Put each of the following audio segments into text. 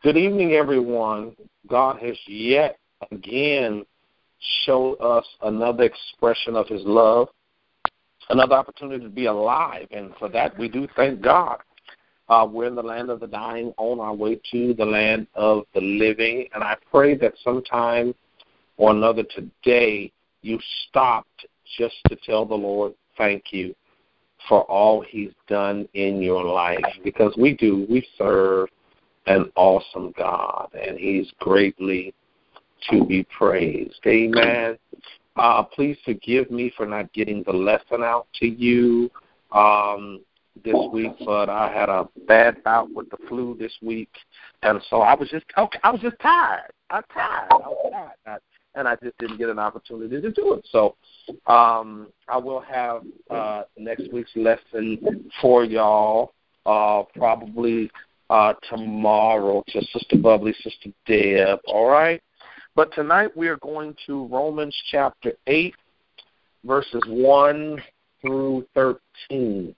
Good evening, everyone. God has yet again showed us another expression of his love, another opportunity to be alive, and for that we do thank God. We're in the land of the dying on our way to the land of the living, and I pray that sometime or another today you stopped just to tell the Lord thank you for all he's done in your life, because we serve an awesome God, and he's greatly to be praised. Amen. Please forgive me for not getting the lesson out to you this week, but I had a bad bout with the flu this week, and so I was just tired. And I just didn't get an opportunity to do it. So I will have next week's lesson for y'all probably tomorrow to Sister Bubbly, Sister Deb, all right? But tonight we are going to Romans chapter 8, verses 1 through 13.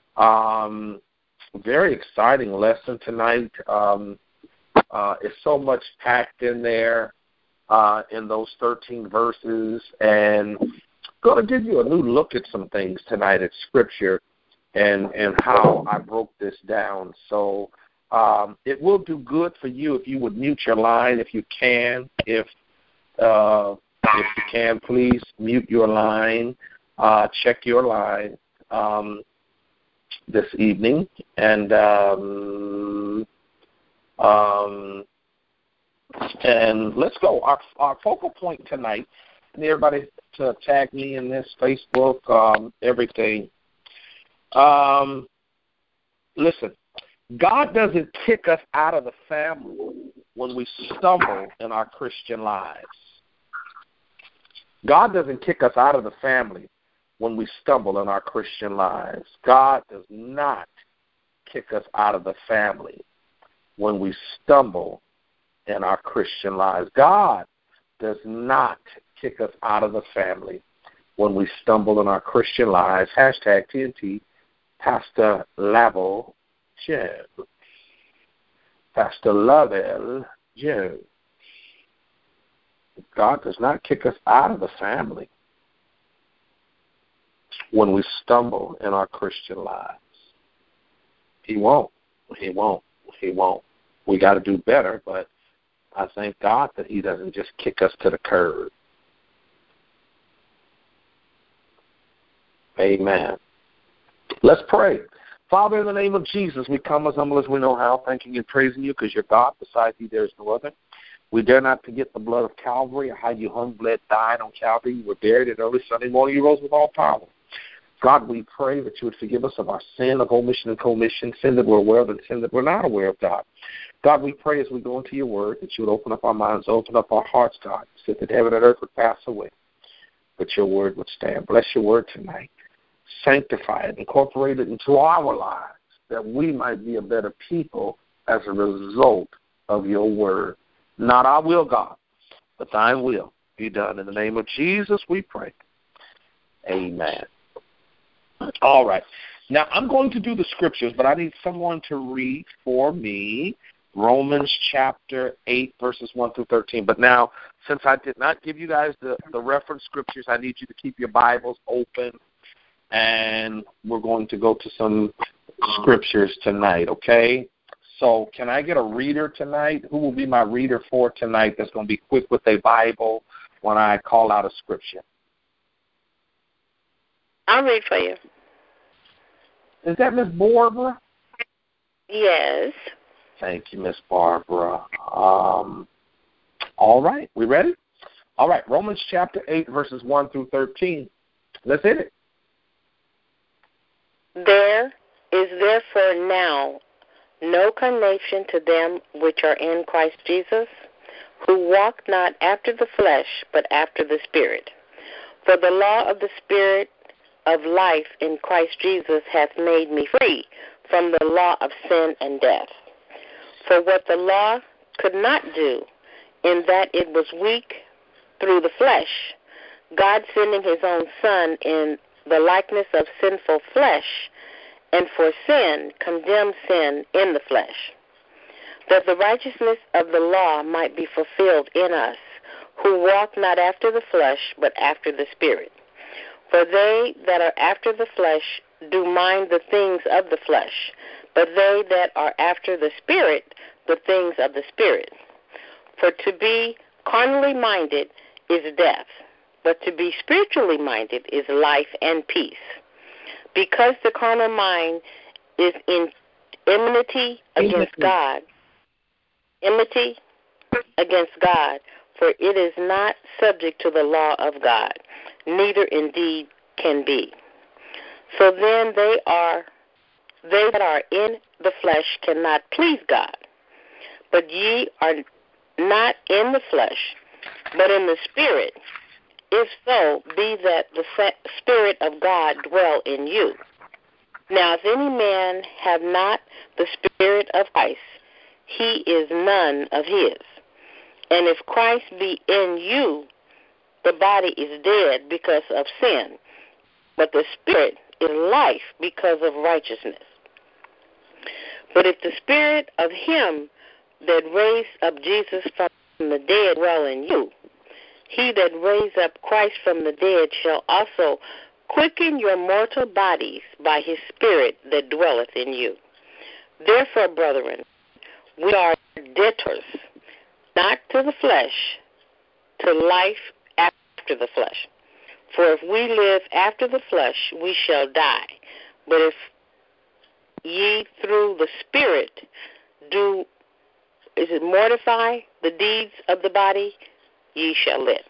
Very exciting lesson tonight. It's so much packed in there in those 13 verses, and I'm going to give you a new look at some things tonight at Scripture and how I broke this down. So it will do good for you if you would mute your line if you can. If you can, please mute your line. Check your line this evening. And let's go. Our focal point tonight, and everybody to tag me in this, Facebook, everything. Listen. God doesn't kick us out of the family when we stumble in our Christian lives. God doesn't kick us out of the family when we stumble in our Christian lives. God does not kick us out of the family when we stumble in our Christian lives. God does not kick us out of the family when we stumble in our Christian lives. Hashtag TNT, Pastor Lavelle Joe. Pastor Lavelle Joe. God does not kick us out of the family when we stumble in our Christian lives. He won't. He won't. He won't. We got to do better, but I thank God that he doesn't just kick us to the curb. Amen. Let's pray. Father, in the name of Jesus, we come as humble as we know how, thanking and praising you because you're God. Besides you, there is no other. We dare not forget the blood of Calvary, how you hung, bled, died on Calvary. You were buried, and early Sunday morning you rose with all power. God, we pray that you would forgive us of our sin of omission and commission, sin that we're aware of and sin that we're not aware of, God. God, we pray as we go into your word that you would open up our minds, open up our hearts, God, so that heaven and earth would pass away, but your word would stand. Bless your word tonight. Sanctify it, incorporate it into our lives, that we might be a better people as a result of your word. Not our will, God, but thine will be done. In the name of Jesus we pray. Amen. All right. Now, I'm going to do the scriptures, but I need someone to read for me Romans chapter 8, verses 1 through 13. But now, since I did not give you guys the reference scriptures, I need you to keep your Bibles open, and we're going to go to some scriptures tonight, okay? So can I get a reader tonight? Who will be my reader for tonight that's going to be quick with a Bible when I call out a scripture? I'll read for you. Is that Miss Barbara? Yes. Thank you, Miss Barbara. All right, we ready? All right, Romans chapter 8, verses 1 through 13. Let's hit it. There is therefore now no condemnation to them which are in Christ Jesus, who walk not after the flesh, but after the Spirit. For the law of the Spirit of life in Christ Jesus hath made me free from the law of sin and death. For what the law could not do, in that it was weak through the flesh, God sending his own Son in the likeness of sinful flesh, and for sin condemned sin in the flesh, that the righteousness of the law might be fulfilled in us, who walk not after the flesh, but after the Spirit. For they that are after the flesh do mind the things of the flesh, but they that are after the Spirit, the things of the Spirit. For to be carnally minded is death, but to be spiritually minded is life and peace. Because the carnal mind is in enmity against God, for it is not subject to the law of God, neither indeed can be. So then they that are in the flesh cannot please God. But ye are not in the flesh, but in the Spirit, if so be that the Spirit of God dwell in you. Now if any man have not the Spirit of Christ, he is none of his. And if Christ be in you, the body is dead because of sin, but the Spirit is life because of righteousness. But if the Spirit of him that raised up Jesus from the dead dwell in you, he that raised up Christ from the dead shall also quicken your mortal bodies by his Spirit that dwelleth in you. Therefore, brethren, we are debtors, not to the flesh, to life after the flesh. For if we live after the flesh, we shall die. But if ye through the Spirit do, mortify the deeds of the body, ye shall live.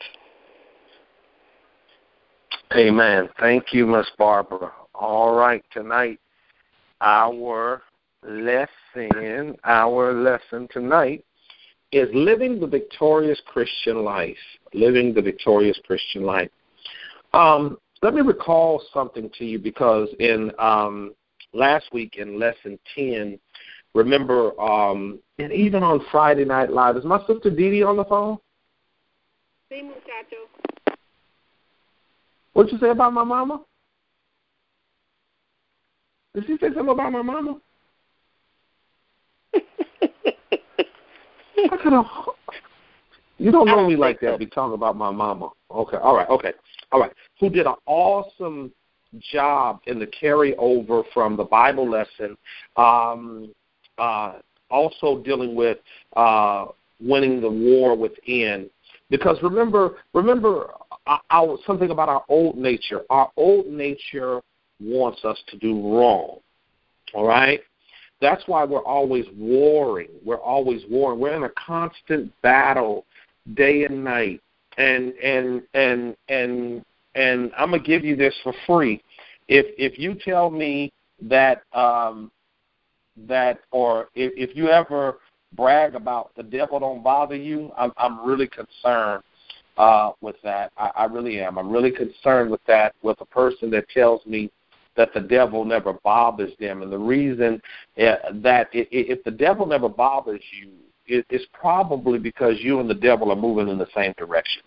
Amen. Thank you, Miss Barbara. All right, tonight, our lesson tonight is living the victorious Christian life. Living the victorious Christian life. Let me recall something to you, because in last week in Lesson 10, remember, and even on Friday Night Live, is my sister Dee Dee on the phone? Sí, muchacho. What did you say about my mama? Did she say something about my mama? You don't know me like that, be talking about my mama. Okay, all right. Who did an awesome job in the carryover from the Bible lesson, also dealing with winning the war within. Because remember something about our old nature. Our old nature wants us to do wrong, all right? That's why we're always warring. We're in a constant battle day and night. And I'm gonna give you this for free. If you tell me that if you ever brag about the devil don't bother you, I'm really concerned with that. I really am. I'm really concerned with that, with a person that tells me that the devil never bothers them. And the reason that if the devil never bothers you, it's probably because you and the devil are moving in the same direction.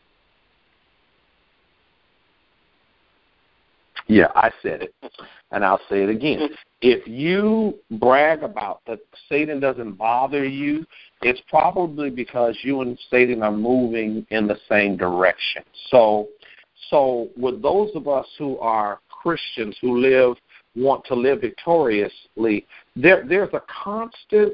Yeah, I said it, and I'll say it again. If you brag about that Satan doesn't bother you, it's probably because you and Satan are moving in the same direction. So with those of us who are Christians who want to live victoriously, there's a constant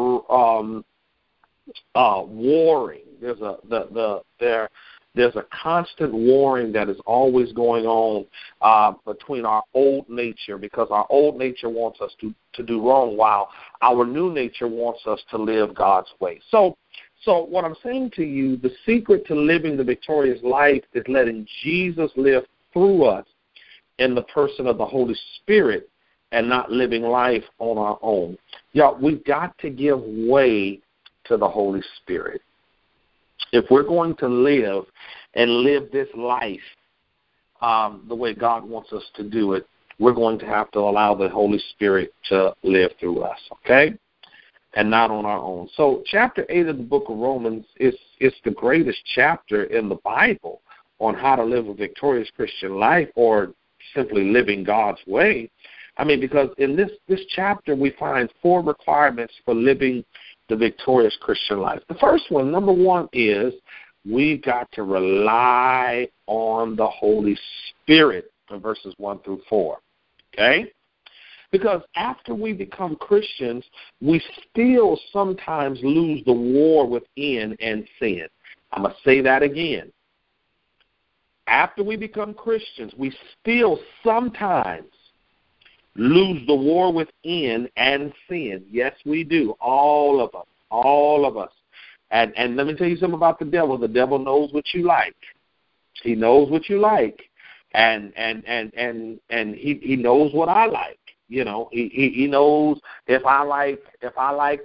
warring. There's a constant warring that is always going on between our old nature, because our old nature wants us to do wrong, while our new nature wants us to live God's way. So what I'm saying to you, the secret to living the victorious life is letting Jesus live through us in the person of the Holy Spirit, and not living life on our own. Y'all, we've got to give way to the Holy Spirit. If we're going to live this life the way God wants us to do it, we're going to have to allow the Holy Spirit to live through us, okay? And not on our own. So chapter 8 of the book of Romans is the greatest chapter in the Bible on how to live a victorious Christian life, or simply living God's way. I mean, because in this chapter we find 4 requirements for living the victorious Christian life? The first one, number one, is we've got to rely on the Holy Spirit in verses 1 through 4. Okay? Because after we become Christians, we still sometimes lose the war within and sin. I'm going to say that again. After we become Christians, we still sometimes lose the war within and sin. Yes, we do. All of us. All of us. And let me tell you something about the devil. The devil knows what you like. He knows what you like. And he knows what I like. You know, he knows if I like if I like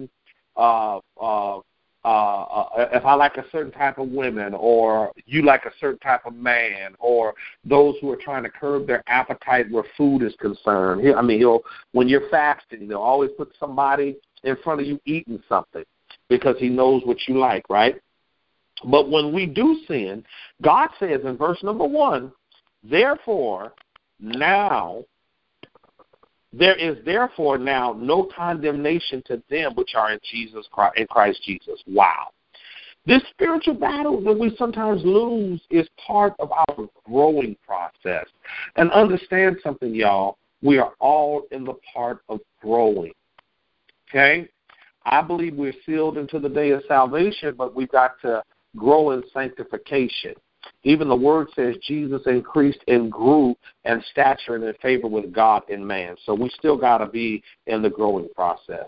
a certain type of women, or you like a certain type of man, or those who are trying to curb their appetite where food is concerned. When you're fasting, they'll always put somebody in front of you eating something because he knows what you like, right? But when we do sin, God says in verse number 1, therefore now there is therefore now no condemnation to them which are in Christ Jesus. Wow. This spiritual battle that we sometimes lose is part of our growing process. And understand something, y'all. We are all in the part of growing. Okay? I believe we're sealed into the day of salvation, but we've got to grow in sanctification. Even the word says Jesus increased and grew in stature and in favor with God and man. So we still got to be in the growing process.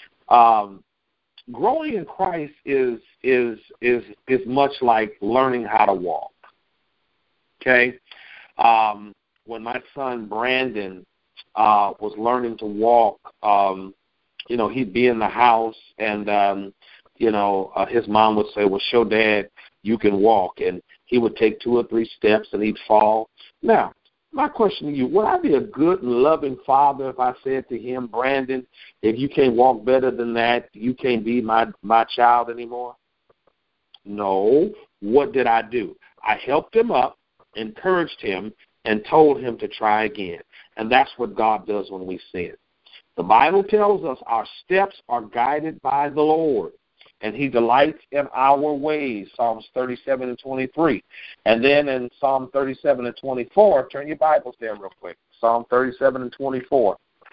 Growing in Christ is much like learning how to walk. Okay? When my son Brandon was learning to walk, he'd be in the house and his mom would say, well, show Dad you can walk. And he would take 2 or 3 steps and he'd fall. Now, my question to you, would I be a good and loving father if I said to him, Brandon, if you can't walk better than that, you can't be my child anymore? No. What did I do? I helped him up, encouraged him, and told him to try again. And that's what God does when we sin. The Bible tells us our steps are guided by the Lord, and he delights in our ways, Psalms 37 and 23. And then in Psalm 37 and 24, turn your Bibles there real quick. Psalm 37 and 24.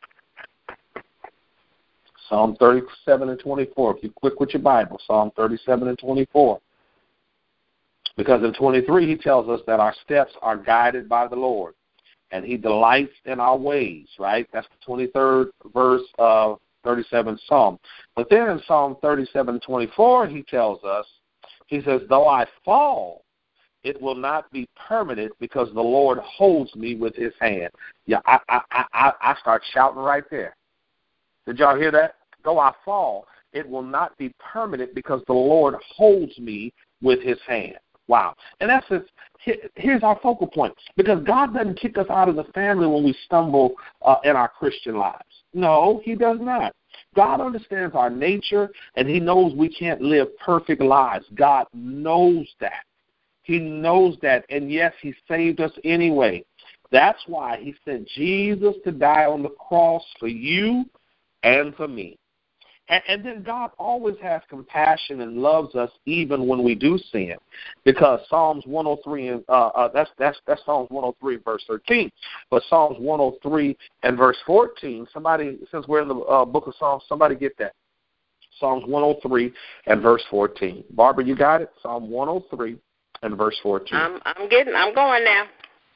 Psalm 37 and 24. If you're quick with your Bible, Psalm 37 and 24. Because in 23, he tells us that our steps are guided by the Lord, and he delights in our ways, right? That's the 23rd verse of 37th Psalm. But then in Psalm 37:24, he tells us, he says, though I fall, it will not be permanent because the Lord holds me with his hand. Yeah, I start shouting right there. Did y'all hear that? Though I fall, it will not be permanent because the Lord holds me with his hand. Wow. And that's just, here's our focal point. Because God doesn't kick us out of the family when we stumble in our Christian lives. No, he does not. God understands our nature, and he knows we can't live perfect lives. God knows that. He knows that, and yes, he saved us anyway. That's why he sent Jesus to die on the cross for you and for me. And then God always has compassion and loves us even when we do sin, because Psalms 103 and that's Psalms 103 verse 13, but Psalms 103 and verse 14. Somebody, since we're in the book of Psalms, somebody get that. Psalms 103 and verse 14. Barbara, you got it. Psalm 103 and verse 14. I'm going now.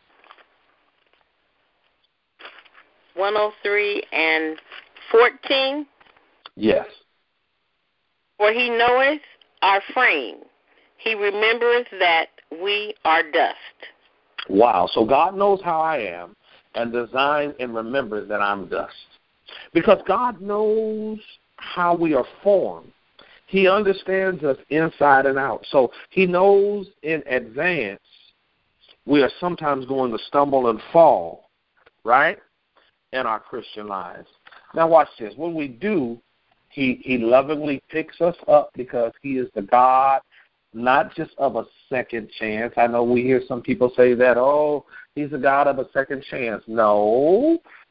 103 and 14. Yes. For he knoweth our frame. He remembereth that we are dust. Wow. So God knows how I am and designs and remembers that I'm dust. Because God knows how we are formed. He understands us inside and out. So he knows in advance we are sometimes going to stumble and fall, right, in our Christian lives. Now watch this. When we do, He lovingly picks us up because he is the God not just of a second chance. I know we hear some people say that, oh, he's the God of a second chance. No,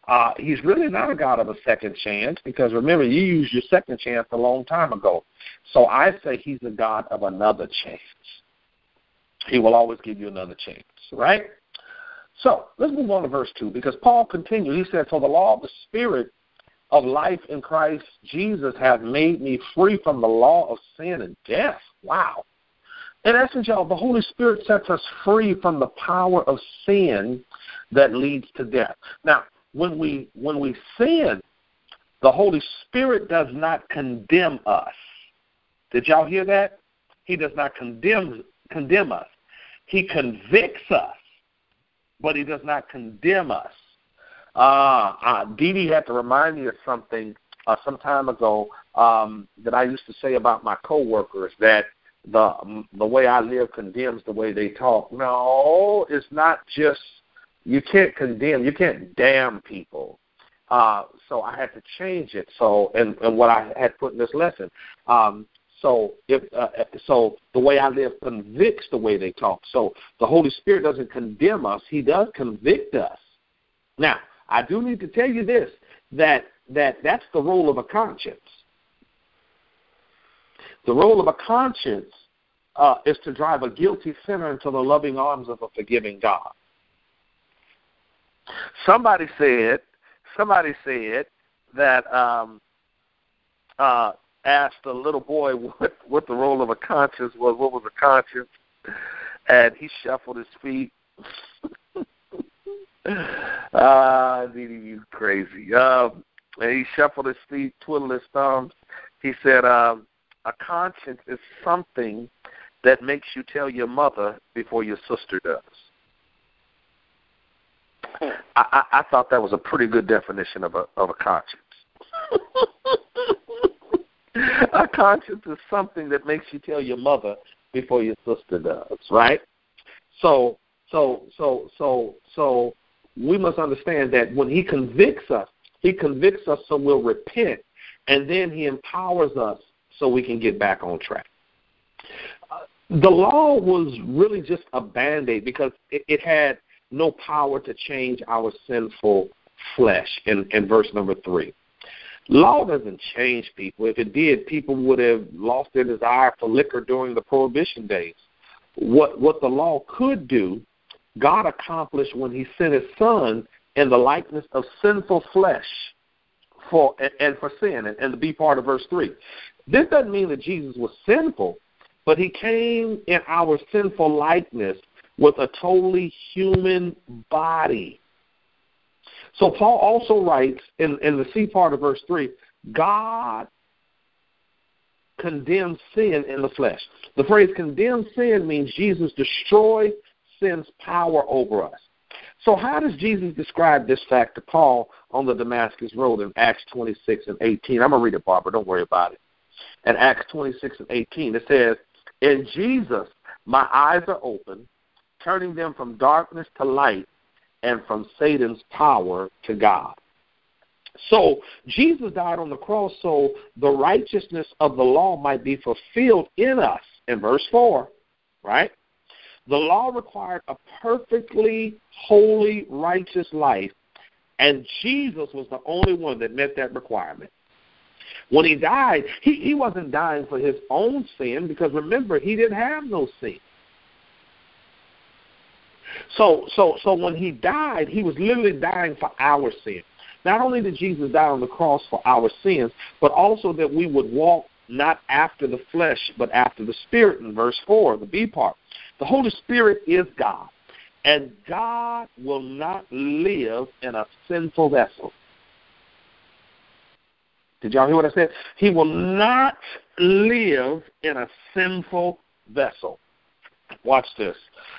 He's really not a God of a second chance, because remember, you used your second chance a long time ago. So I say he's a God of another chance. He will always give you another chance, right? So let's move on to verse 2, because Paul continued. He said, "For the law of the Spirit of life in Christ Jesus have made me free from the law of sin and death." Wow. In essence, y'all, the Holy Spirit sets us free from the power of sin that leads to death. Now, when we sin, the Holy Spirit does not condemn us. Did y'all hear that? He does not condemn us. He convicts us, but he does not condemn us. Dee Dee had to remind me of something some time ago that I used to say about my coworkers, that the way I live condemns the way they talk. No, it's not just, you can't condemn, you can't damn people. So I had to change it. So, and what I had put in this lesson. So the way I live convicts the way they talk. So the Holy Spirit doesn't condemn us; He does convict us. Now, I do need to tell you this: that's the role of a conscience. The role of a conscience is to drive a guilty sinner into the loving arms of a forgiving God. Somebody said that asked a little boy what the role of a conscience was. What was a conscience? And he shuffled his feet. You crazy. And he shuffled his feet, twiddled his thumbs. He said, a conscience is something that makes you tell your mother before your sister does. I thought that was a pretty good definition of a conscience. A conscience is something that makes you tell your mother before your sister does, right? So we must understand that when he convicts us so we'll repent, and then he empowers us so we can get back on track. The law was really just a Band-Aid, because it had no power to change our sinful flesh in verse number 3. Law doesn't change people. If it did, people would have lost their desire for liquor during the Prohibition days. What the law could do, God accomplished when he sent his Son in the likeness of sinful flesh for sin, and to be part of verse 3. This doesn't mean that Jesus was sinful, but he came in our sinful likeness with a totally human body. So Paul also writes in the C part of verse 3, God condemns sin in the flesh. The phrase condemn sin means Jesus destroyed sin's power over us. So how does Jesus describe this fact to Paul on the Damascus Road in Acts 26 and 18? I'm going to read it, Barbara. Don't worry about it. In Acts 26 and 18, it says, "In Jesus, my eyes are open, turning them from darkness to light and from Satan's power to God." So Jesus died on the cross so the righteousness of the law might be fulfilled in us, in verse 4, right? The law required a perfectly holy, righteous life, and Jesus was the only one that met that requirement. When he died, he wasn't dying for his own sin, because remember, he didn't have no sin. So when he died, he was literally dying for our sin. Not only did Jesus die on the cross for our sins, but also that we would walk not after the flesh, but after the Spirit in verse 4, the B part. The Holy Spirit is God, and God will not live in a sinful vessel. Did y'all hear what I said? He will not live in a sinful vessel. Watch this.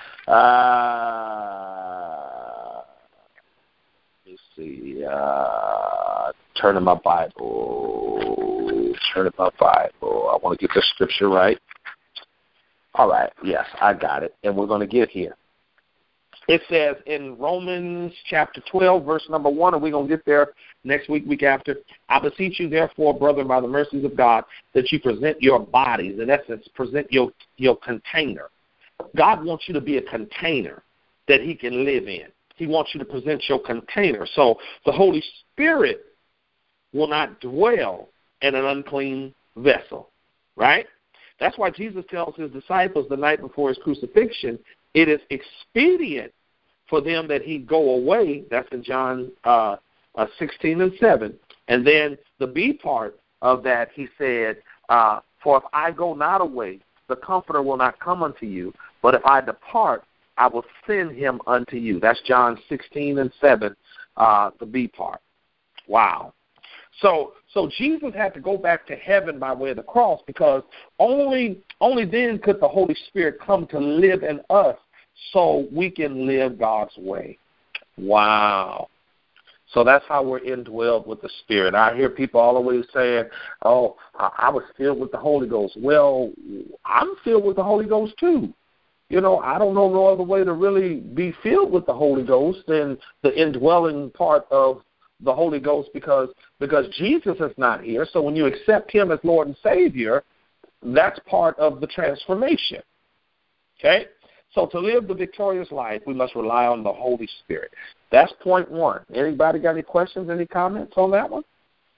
Let me see. Turn in my Bible. I want to get the scripture right. All right. Yes, I got it. And we're going to get here. It says in Romans chapter 12, verse number 1, and we're going to get there next week after. "I beseech you, therefore, brethren, by the mercies of God, that you present your bodies," in essence, present your container. God wants you to be a container that he can live in. He wants you to present your container. So the Holy Spirit will not dwell in an unclean vessel, right? That's why Jesus tells his disciples the night before his crucifixion, it is expedient for them that he go away. That's in John 16:7. And then the B part of that, he said, for if I go not away, the Comforter will not come unto you. But if I depart, I will send him unto you. That's John 16:7, the B part. Wow. So Jesus had to go back to heaven by way of the cross, because only then could the Holy Spirit come to live in us so we can live God's way. Wow. So that's how we're indwelled with the Spirit. I hear people always saying, oh, I was filled with the Holy Ghost. Well, I'm filled with the Holy Ghost too. You know, I don't know no other way to really be filled with the Holy Ghost than the indwelling part of the Holy Ghost, because Jesus is not here. So when you accept him as Lord and Savior, that's part of the transformation. Okay? So to live the victorious life, we must rely on the Holy Spirit. That's point one. Anybody got any questions, any comments on that one?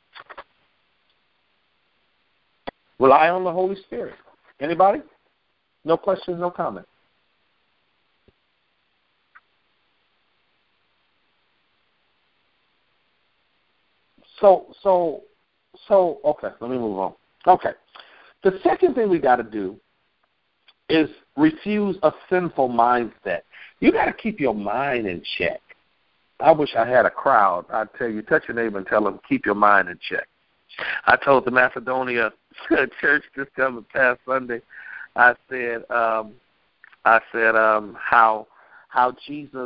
Rely on the Holy Spirit. Anybody? No questions, no comments. So, okay, let me move on. Okay. The second thing we got to do is refuse a sinful mindset. You got to keep your mind in check. I wish I had a crowd. I'd tell you, touch your neighbor and tell them, keep your mind in check. I told the Macedonia church this coming past Sunday, I said how Jesus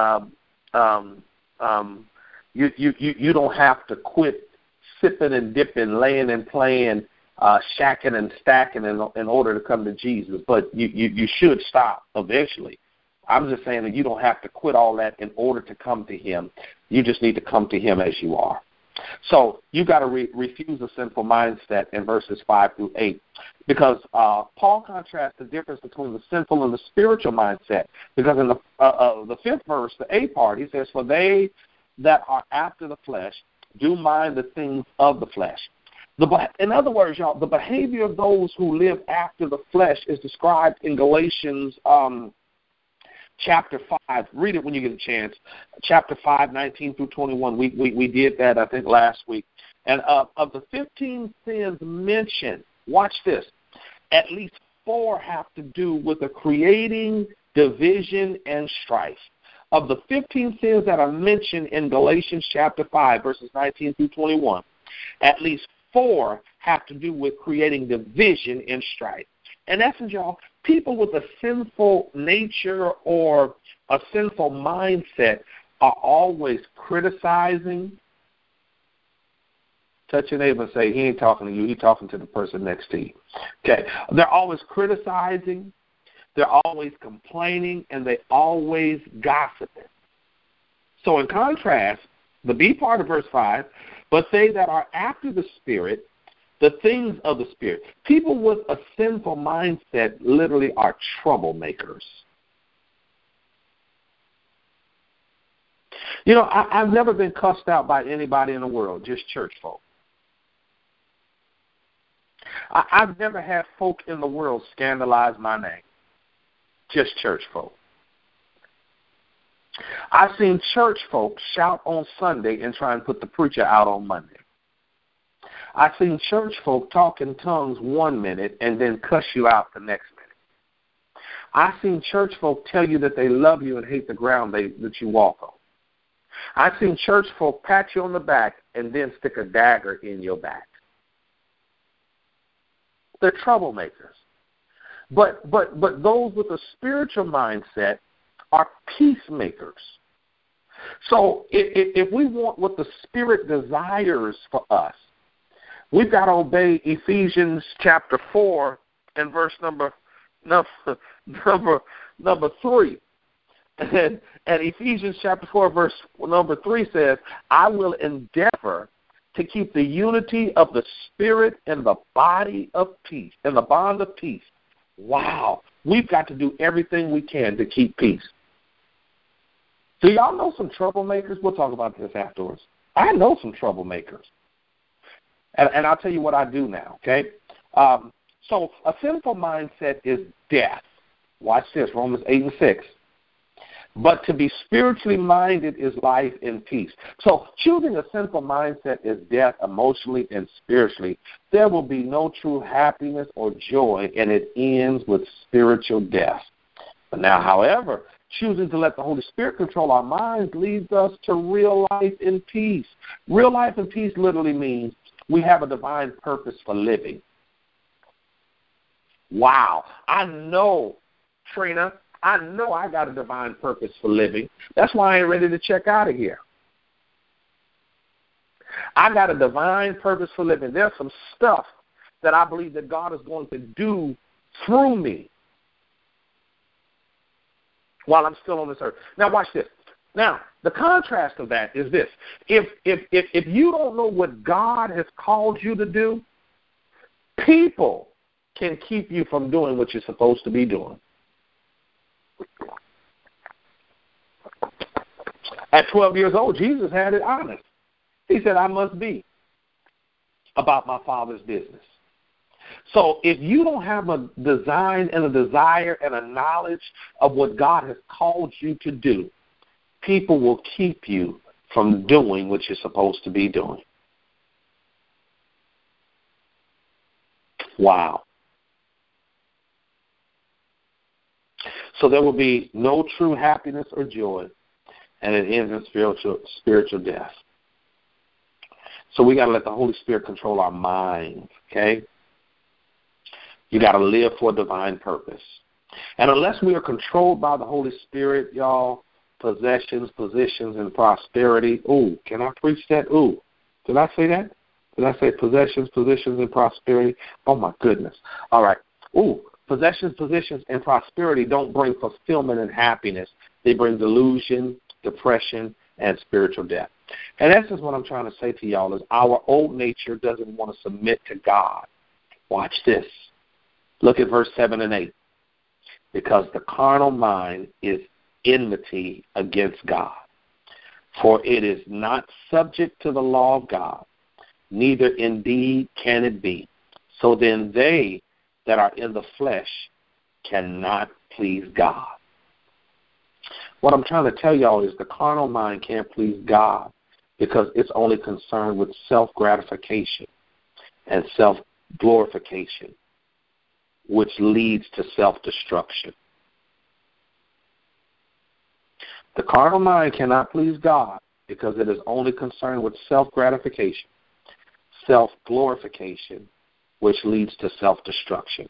you don't have to quit sipping and dipping, laying and playing, shacking and stacking in order to come to Jesus, but you should stop eventually. I'm just saying that you don't have to quit all that in order to come to him. You just need to come to him as you are. So you got to refuse a sinful mindset in verses 5-8, because Paul contrasts the difference between the sinful and the spiritual mindset. Because in the fifth verse, the A part, he says, for they that are after the flesh do mind the things of the flesh. In other words, y'all, the behavior of those who live after the flesh is described in Galatians chapter 5. Read it when you get a chance. Chapter 5, 19-21. We did that, I think, last week. And of the 15 sins mentioned, watch this, at least 4 have to do with the creating division and strife. Of the 15 sins that are mentioned in Galatians chapter 5, verses 19-21, at least 4 have to do with creating division and strife. In essence, y'all, people with a sinful nature or a sinful mindset are always criticizing. Touch your neighbor and say, he ain't talking to you, he's talking to the person next to you. Okay, they're always criticizing. They're always complaining, and they always gossiping. So in contrast, the B part of verse 5, but they that are after the Spirit, the things of the Spirit. People with a sinful mindset literally are troublemakers. You know, I've never been cussed out by anybody in the world, just church folk. I've never had folk in the world scandalize my name. Just church folk. I've seen church folk shout on Sunday and try and put the preacher out on Monday. I've seen church folk talk in tongues 1 minute and then cuss you out the next minute. I've seen church folk tell you that they love you and hate the ground that you walk on. I've seen church folk pat you on the back and then stick a dagger in your back. They're troublemakers. But those with a spiritual mindset are peacemakers. So if we want what the Spirit desires for us, we've got to obey Ephesians chapter 4 and verse number 3. And Ephesians chapter 4 verse number 3 says, I will endeavor to keep the unity of the Spirit in the body of peace, in the bond of peace. Wow. We've got to do everything we can to keep peace. Do y'all know some troublemakers? We'll talk about this afterwards. I know some troublemakers. And I'll tell you what I do now, okay? So a sinful mindset is death. Watch this, Romans 8:6. But to be spiritually minded is life and peace. So choosing a sinful mindset is death emotionally and spiritually. There will be no true happiness or joy, and it ends with spiritual death. But now, however, choosing to let the Holy Spirit control our minds leads us to real life and peace. Real life and peace literally means we have a divine purpose for living. Wow. I know, Trina, I know I got a divine purpose for living. That's why I ain't ready to check out of here. I got a divine purpose for living. There's some stuff that I believe that God is going to do through me while I'm still on this earth. Now watch this. Now, the contrast of that is this. If you don't know what God has called you to do, people can keep you from doing what you're supposed to be doing. At 12 years old, Jesus had it honest. He said, I must be about my Father's business. So if you don't have a design and a desire and a knowledge of what God has called you to do, people will keep you from doing what you're supposed to be doing. Wow. So there will be no true happiness or joy, and it ends in spiritual death. So we got to let the Holy Spirit control our minds, okay? You got to live for a divine purpose. And unless we are controlled by the Holy Spirit, y'all, possessions, positions, and prosperity. Ooh, can I preach that? Ooh, did I say that? Did I say possessions, positions, and prosperity? Oh, my goodness. All right. Ooh, possessions, positions, and prosperity don't bring fulfillment and happiness. They bring delusion, depression, and spiritual death. And that's just what I'm trying to say to y'all is our old nature doesn't want to submit to God. Watch this. Look at verse 7 and 8. Because the carnal mind is enmity against God. For it is not subject to the law of God, neither indeed can it be. So then they that are in the flesh cannot please God. What I'm trying to tell y'all is the carnal mind can't please God because it's only concerned with self-gratification and self-glorification, which leads to self-destruction. The carnal mind cannot please God because it is only concerned with self-gratification, self-glorification, which leads to self-destruction.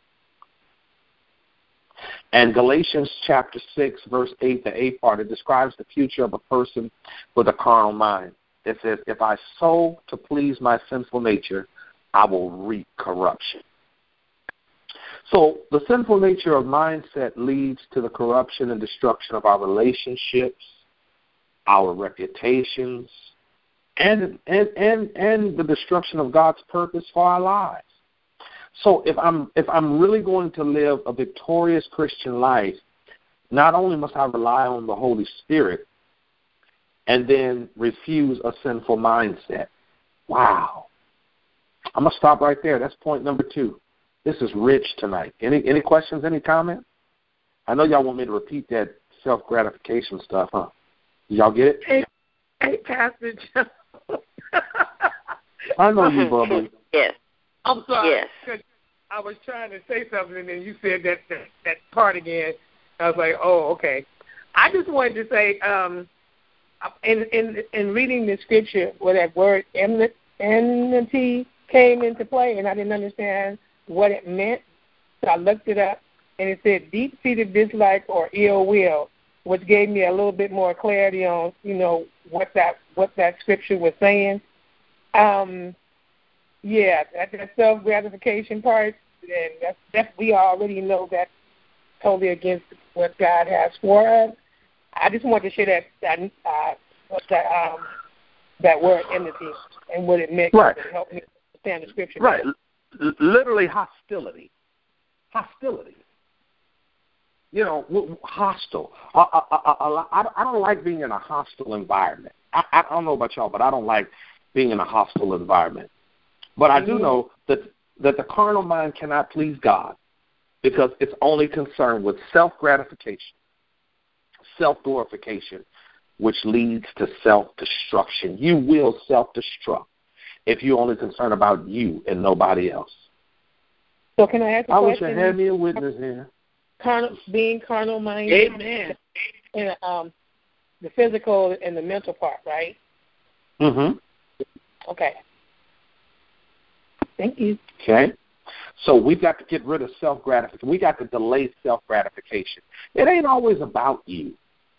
And Galatians chapter 6, verse 8, the 8th part, it describes the future of a person with a carnal mind. It says, if I sow to please my sinful nature, I will reap corruption. So the sinful nature of mindset leads to the corruption and destruction of our relationships, our reputations, and the destruction of God's purpose for our lives. So if I'm really going to live a victorious Christian life, not only must I rely on the Holy Spirit and then refuse a sinful mindset. Wow. I'm going to stop right there. That's point number 2. This is rich tonight. Any questions, any comments? I know y'all want me to repeat that self-gratification stuff, huh? Y'all get it? Hey Pastor Joe. I know you, Bubba. Yes. I'm sorry. Yes. I was trying to say something, and then you said that part again. I was like, oh, okay. I just wanted to say, in reading the scripture where that word enmity came into play, and I didn't understand what it meant, so I looked it up, and it said deep-seated dislike or ill will, which gave me a little bit more clarity on, what that scripture was saying. Yeah, that self-gratification part, and that's we already know that's totally against what God has for us. I just wanted to share that word enmity and what it meant to help me understand the scripture. Right, literally hostility. Hostility. hostile. I don't like being in a hostile environment. I don't know about y'all, but I don't like being in a hostile environment. But I do know that the carnal mind cannot please God because it's only concerned with self-gratification, self-glorification, which leads to self-destruction. You will self-destruct if you're only concerned about you and nobody else. So can I ask a question? I wish I had me a witness here. Being carnal-minded. Amen. And the physical and the mental part, right? Mm-hmm. Okay. Thank you. Okay. So we've got to get rid of self-gratification. We got to delay self-gratification. It ain't always about you.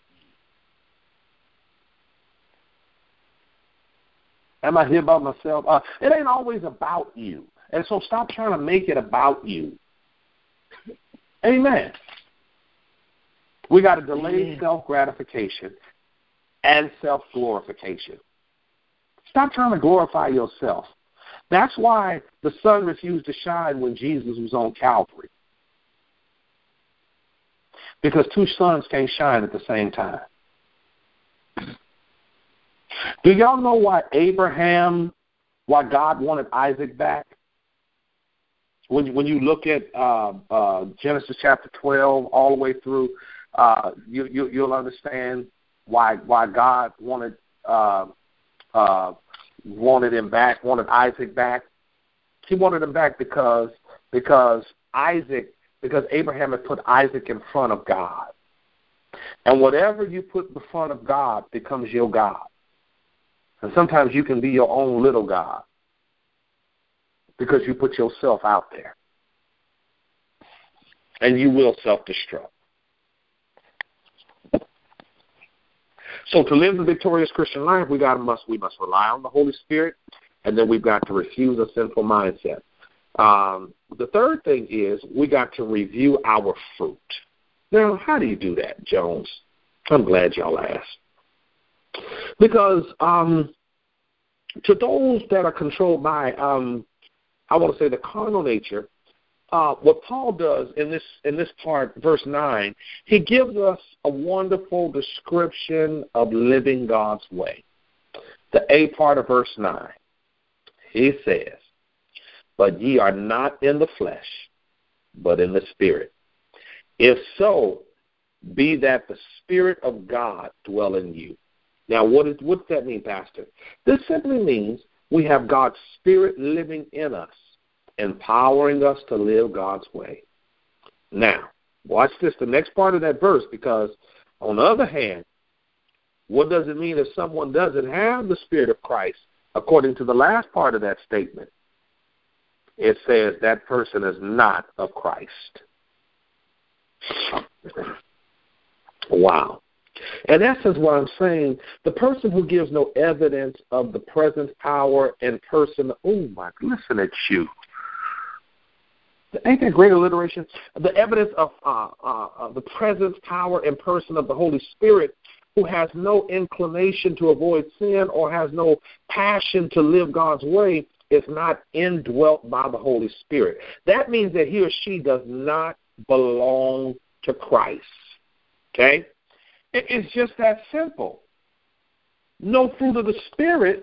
Am I here by myself? It ain't always about you. And so stop trying to make it about you. Amen. We got to delay self-gratification and self-glorification. Stop trying to glorify yourself. That's why the sun refused to shine when Jesus was on Calvary. Because two suns can't shine at the same time. Do y'all know why God wanted Isaac back? When you look at Genesis chapter 12 all the way through, you'll understand why God wanted him back, wanted Isaac back. He wanted him back because Abraham had put Isaac in front of God. And whatever you put in front of God becomes your God. And sometimes you can be your own little God because you put yourself out there. And you will self-destruct. So to live the victorious Christian life, we must rely on the Holy Spirit, and then we've got to refuse a sinful mindset. The third thing is we got to review our fruit. Now, how do you do that, Jones? I'm glad y'all asked. Because to those that are controlled by, I want to say, the carnal nature, what Paul does in this part, verse 9, he gives us a wonderful description of living God's way. The A part of verse 9, he says, "But ye are not in the flesh, but in the Spirit. If so, be that the Spirit of God dwell in you." Now, what does that mean, Pastor? This simply means we have God's Spirit living in us, empowering us to live God's way. Now, watch this, the next part of that verse, because on the other hand, what does it mean if someone doesn't have the Spirit of Christ? According to the last part of that statement, it says that person is not of Christ. Wow. In essence, what I'm saying, the person who gives no evidence of the presence, power, and person, listen at you. Ain't that great alliteration? The evidence of the presence, power, and person of the Holy Spirit, who has no inclination to avoid sin or has no passion to live God's way, is not indwelt by the Holy Spirit. That means that he or she does not belong to Christ. Okay? It's just that simple. No fruit of the Spirit,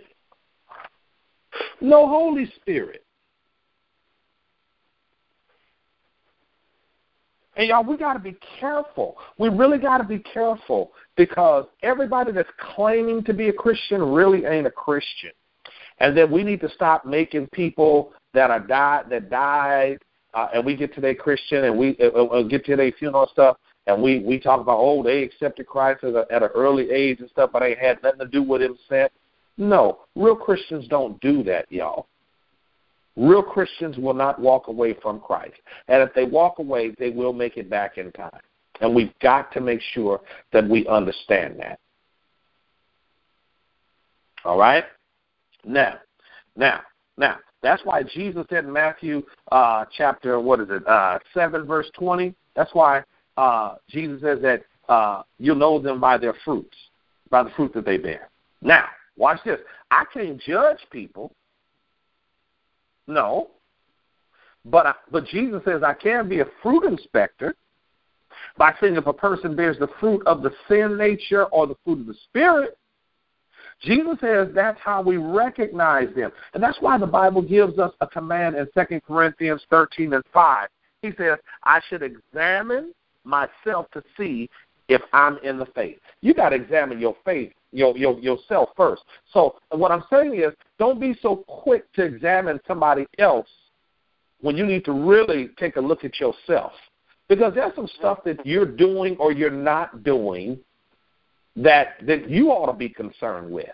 no Holy Spirit. And y'all, we got to be careful. We really got to be careful because everybody that's claiming to be a Christian really ain't a Christian. And then we need to stop making people that died, and we get to their Christian and we get to their funeral and stuff, and we talk about, they accepted Christ at an early age and stuff, but they had nothing to do with him since. No, real Christians don't do that, y'all. Real Christians will not walk away from Christ. And if they walk away, they will make it back in time. And we've got to make sure that we understand that. All right? Now, that's why Jesus said in Matthew chapter, 7, verse 20, that's why Jesus says that you'll know them by their fruits, by the fruit that they bear. Now, watch this. I can't judge people. No. But Jesus says I can be a fruit inspector. by saying if a person bears the fruit of the sin nature or the fruit of the Spirit, Jesus says that's how we recognize them. And that's why the Bible gives us a command in 2 Corinthians 13:5. He says, I should examine myself to see if I'm in the faith. You got to examine your faith, yourself first. So what I'm saying is, don't be so quick to examine somebody else when you need to really take a look at yourself. Because there's some stuff that you're doing or you're not doing that you ought to be concerned with.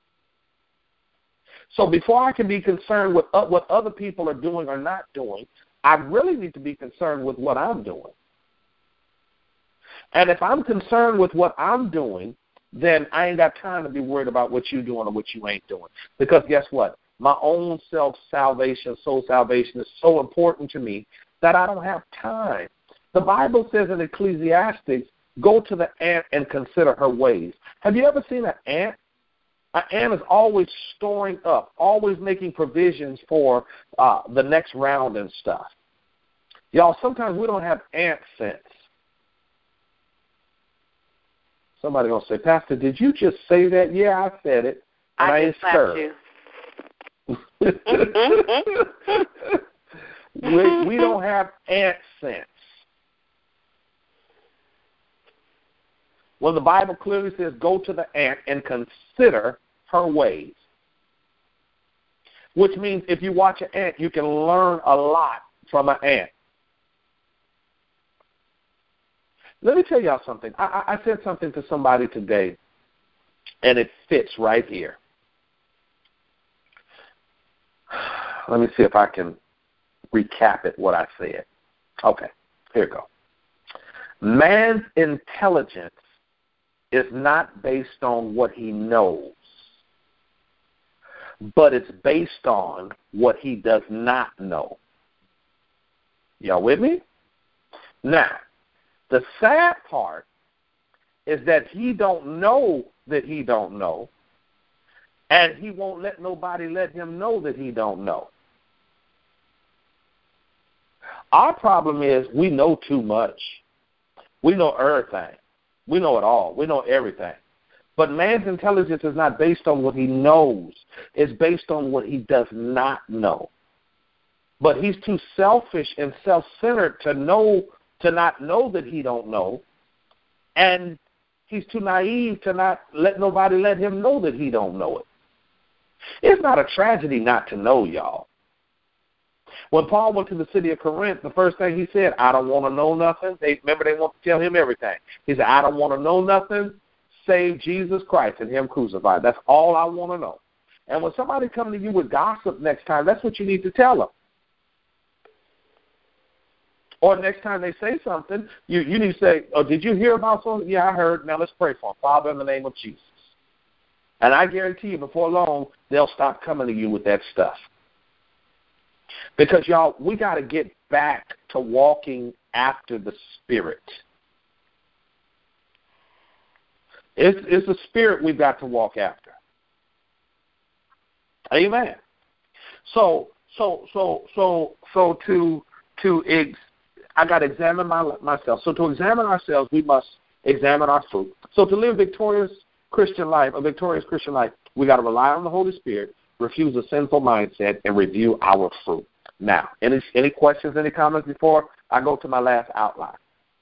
So before I can be concerned with what other people are doing or not doing, I really need to be concerned with what I'm doing. And if I'm concerned with what I'm doing, then I ain't got time to be worried about what you're doing or what you ain't doing. Because guess what? My own self-salvation, soul salvation is so important to me that I don't have time. The Bible says in Ecclesiastes, go to the ant and consider her ways. Have you ever seen an ant? An ant is always storing up, always making provisions for the next round and stuff. Y'all, sometimes we don't have ant sense. Somebody going to say, Pastor, did you just say that? Yeah, I said it. And I ain't scared. We don't have ant sense. Well, the Bible clearly says, go to the ant and consider her ways. Which means if you watch an ant, you can learn a lot from an ant. Let me tell y'all something. I said something to somebody today, and it fits right here. Let me see if I can recap it, what I said. Okay, here we go. Man's intelligence is not based on what he knows, but it's based on what he does not know. Y'all with me? Now, the sad part is that he don't know that he don't know, and he won't let nobody let him know that he don't know. Our problem is we know too much. We know everything. We know it all. We know everything. But man's intelligence is not based on what he knows. It's based on what he does not know. But he's too selfish and self-centered to not know that he don't know. And he's too naive to not let nobody let him know that he don't know it. It's not a tragedy not to know, y'all. When Paul went to the city of Corinth, the first thing he said, I don't want to know nothing. Remember, they want to tell him everything. He said, I don't want to know nothing save Jesus Christ and him crucified. That's all I want to know. And when somebody comes to you with gossip next time, that's what you need to tell them. Or next time they say something, you need to say, oh, did you hear about something? Yeah, I heard. Now let's pray for them. Father, in the name of Jesus. And I guarantee you, before long, they'll stop coming to you with that stuff. Because, y'all, we got to get back to walking after the Spirit. It's the Spirit we've got to walk after. Amen. So I got to examine myself. So to examine ourselves, we must examine our fruit. So to live a victorious Christian life, we got to rely on the Holy Spirit, refuse a sinful mindset, and review our fruit. Now, any questions, any comments before I go to my last outline?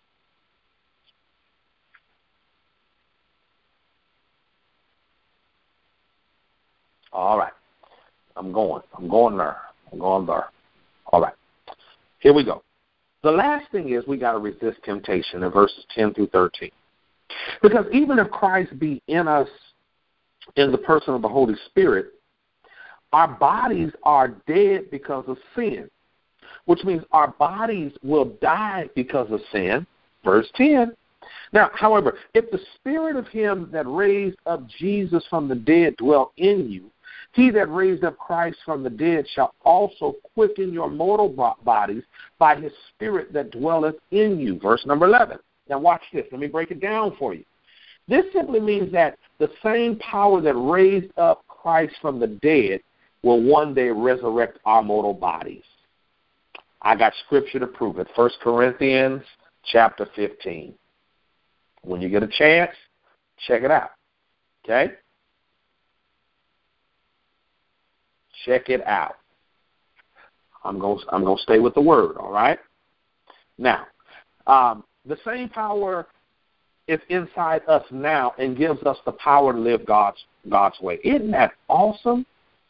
All right. I'm going there. All right. Here we go. The last thing is we got to resist temptation in verses 10 through 13. Because even if Christ be in us in the person of the Holy Spirit, our bodies are dead because of sin, which means our bodies will die because of sin. Verse 10. Now, however, if the spirit of him that raised up Jesus from the dead dwell in you, he that raised up Christ from the dead shall also quicken your mortal bodies by his spirit that dwelleth in you. Verse number 11. Now watch this. Let me break it down for you. This simply means that the same power that raised up Christ from the dead will one day resurrect our mortal bodies. I got scripture to prove it. 1 Corinthians chapter 15. When you get a chance, check it out. Okay? Check it out. I'm going to stay with the word, all right? Now, the same power is inside us now and gives us the power to live God's way. Isn't that awesome?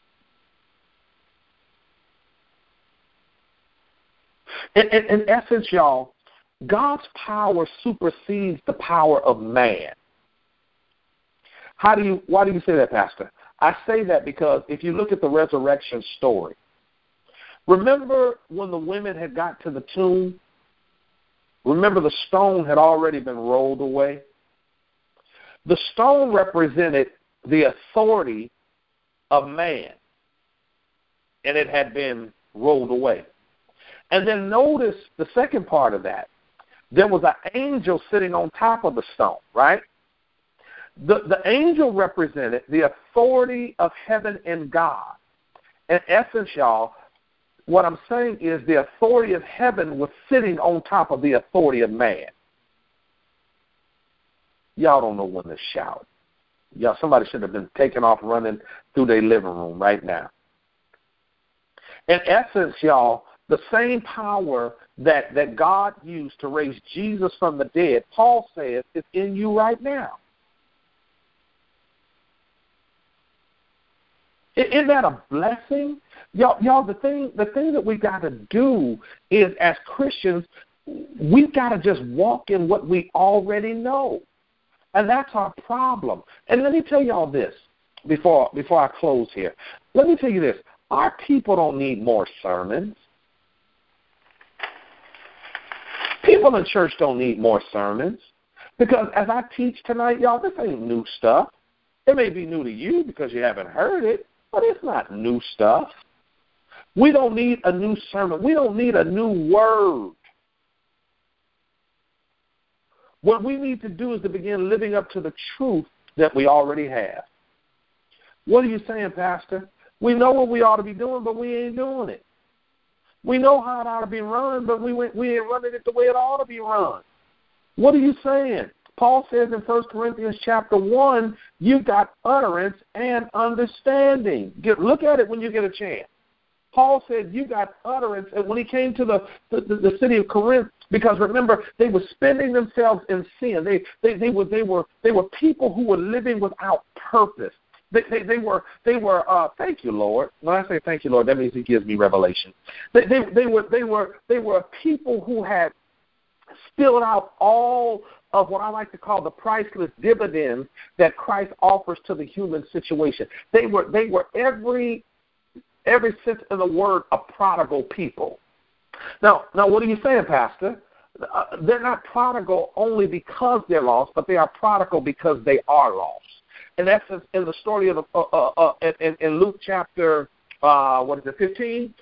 In essence, y'all, God's power supersedes the power of man. Why do you say that, Pastor? I say that because if you look at the resurrection story, remember when the women had got to the tomb? Remember the stone had already been rolled away? The stone represented the authority of man, and it had been rolled away. And then notice the second part of that. There was an angel sitting on top of the stone, right? The angel represented the authority of heaven and God. In essence, y'all, what I'm saying is the authority of heaven was sitting on top of the authority of man. Y'all don't know when to shout. Y'all, somebody should have been taken off running through their living room right now. In essence, y'all, the same power that God used to raise Jesus from the dead, Paul says, is in you right now. Isn't that a blessing? Y'all, the thing that we got to do is, as Christians, we've got to just walk in what we already know. And that's our problem. And let me tell y'all this before I close here. Let me tell you this. Our people don't need more sermons. People in church don't need more sermons. Because as I teach tonight, y'all, this ain't new stuff. It may be new to you because you haven't heard it, but it's not new stuff. We don't need a new sermon. We don't need a new word. What we need to do is to begin living up to the truth that we already have. What are you saying, Pastor? We know what we ought to be doing, but we ain't doing it. We know how it ought to be run, but we ain't running it the way it ought to be run. What are you saying? Paul says in 1 Corinthians chapter 1, you've got utterance and understanding. Look at it when you get a chance. Paul said you got utterance, and when he came to the city of Corinth, because remember, they were spending themselves in sin. They were people who were living without purpose. They were thank you, Lord. When I say thank you, Lord, that means he gives me revelation. They were people who had spilled out all of what I like to call the priceless dividends that Christ offers to the human situation. They were every sense in the word a prodigal people. Now, what are you saying, Pastor? They're not prodigal only because they're lost, but they are prodigal because they are lost. And that's in the story of in Luke chapter 15.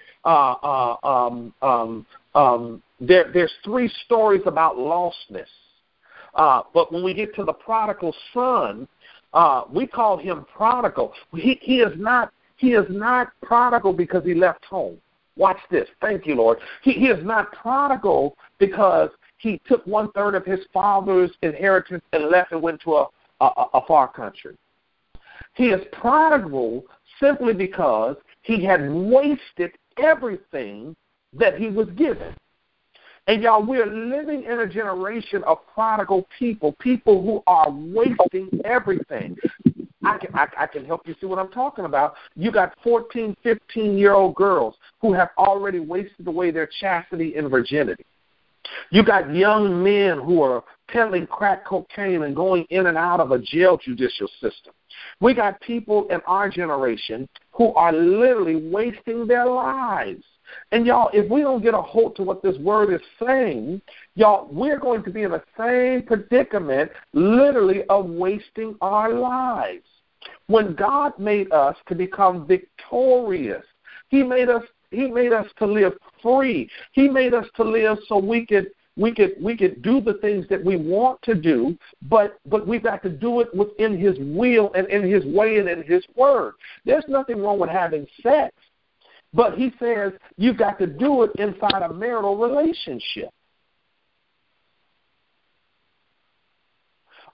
There's three stories about lostness. But when we get to the prodigal son, we call him prodigal. He is not prodigal because he left home. Watch this. Thank you, Lord. He is not prodigal because he took 1/3 of his father's inheritance and left and went to a far country. He is prodigal simply because he had wasted everything that he was given. And y'all, we're living in a generation of prodigal people who are wasting everything. I can help you see what I'm talking about. You got 14, 15-year-old girls who have already wasted away their chastity and virginity. You got young men who are peddling crack cocaine and going in and out of a jail judicial system. We got people in our generation who are literally wasting their lives. And, y'all, if we don't get a hold to what this word is saying, y'all, we're going to be in the same predicament, literally, of wasting our lives. When God made us to become victorious, He made us to live free. He made us to live so we could do the things that we want to do, but we've got to do it within His will and in His way and in His word. There's nothing wrong with having sex. But He says you've got to do it inside a marital relationship.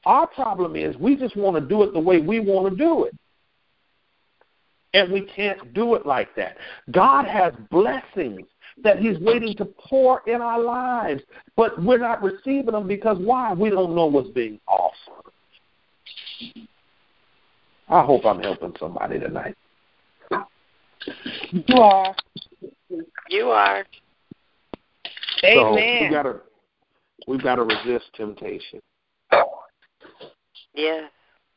Our problem is we just want to do it the way we want to do it. And we can't do it like that. God has blessings that he's waiting to pour in our lives, but we're not receiving them because why? We don't know what's being offered. I hope I'm helping somebody tonight. You are. You are. Amen. So we've got to resist temptation. Yes.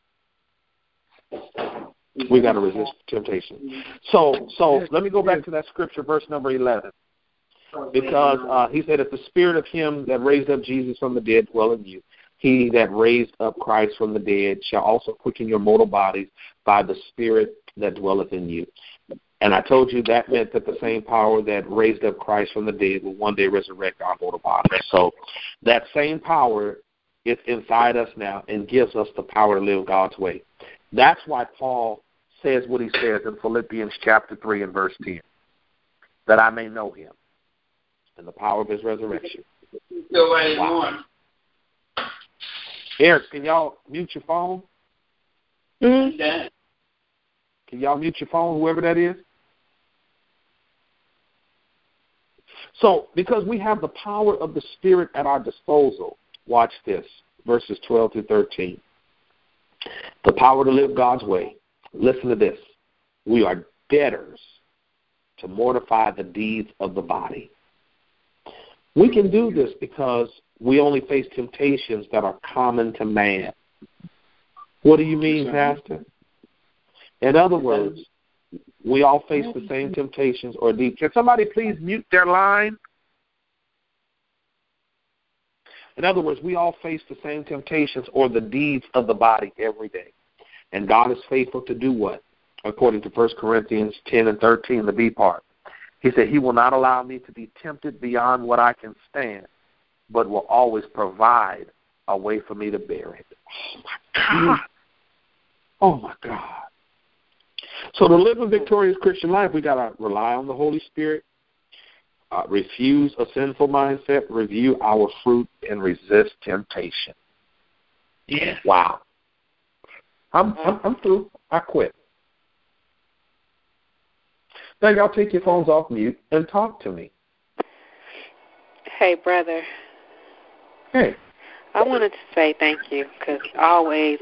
We got to resist temptation. So let me go back to that scripture, verse number 11. Because he said, if the spirit of him that raised up Jesus from the dead dwell in you, he that raised up Christ from the dead shall also quicken your mortal bodies by the spirit that dwelleth in you. And I told you that meant that the same power that raised up Christ from the dead will one day resurrect our mortal bodies. So that same power is inside us now and gives us the power to live God's way. That's why Paul says what he says in Philippians chapter 3 and verse 10, that I may know him and the power of his resurrection. Wow. Eric, can y'all mute your phone? Mm-hmm. Can y'all mute your phone, whoever that is? So, because we have the power of the Spirit at our disposal, watch this, verses 12 through 13. The power to live God's way. Listen to this. We are debtors to mortify the deeds of the body. We can do this because we only face temptations that are common to man. What do you mean, Pastor? In other words, we all face the same temptations or deeds. Can somebody please mute their line? In other words, we all face the same temptations or the deeds of the body every day. And God is faithful to do what? According to 1 Corinthians 10 and 13, the B part. He said, he will not allow me to be tempted beyond what I can stand, but will always provide a way for me to bear it. Oh, my God. Oh, my God. So to live a victorious Christian life, we got to rely on the Holy Spirit, refuse a sinful mindset, review our fruit, and resist temptation. Yeah. Wow. I'm through. I quit. Now y'all take your phones off mute and talk to me. Hey, brother. Hey. I wanted to say thank you because always,